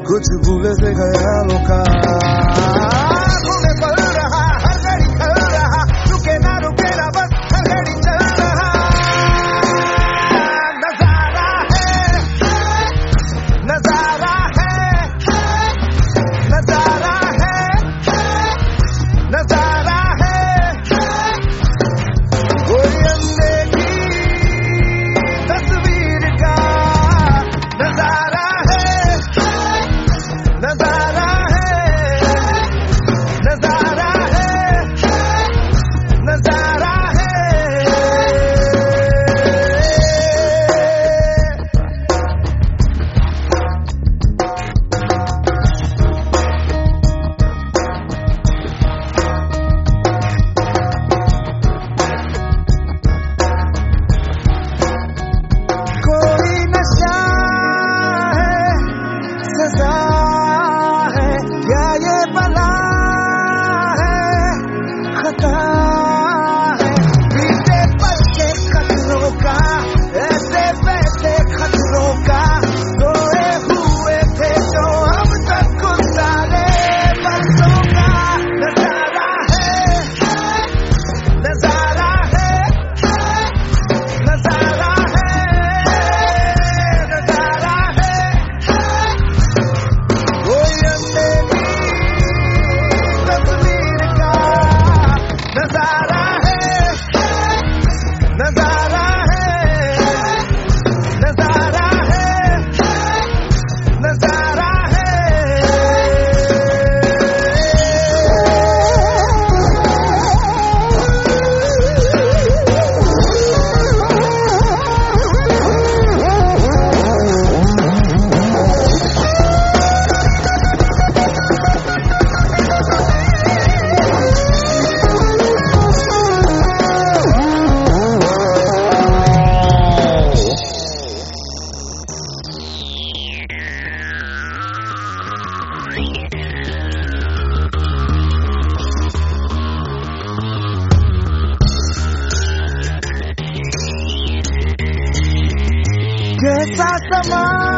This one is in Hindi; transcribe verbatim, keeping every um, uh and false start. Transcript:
कुछ भूले से ख्यालों का तुम्हें पल रहा हर घड़ी खल रहा रुके ना रुके ना बस हर घड़ी चल रहा नजारा है नजारा है नजारा है नजारा है कोई अनदेखी तस्वीर का नजारा है नजारा है नजारा है नजारा है कोई नशा है सजा है क्या ये बला है खता है बीते पल के खतरों का ऐसे वैसे खतरों का सोए हुए थे जो हम तक गुजारे बरसों का नजारा है नजारा है नजारा है नजारा है कोई अनदेखी तस्वीर का नजारा है नजारा है नजारा है नजारा कैसा समा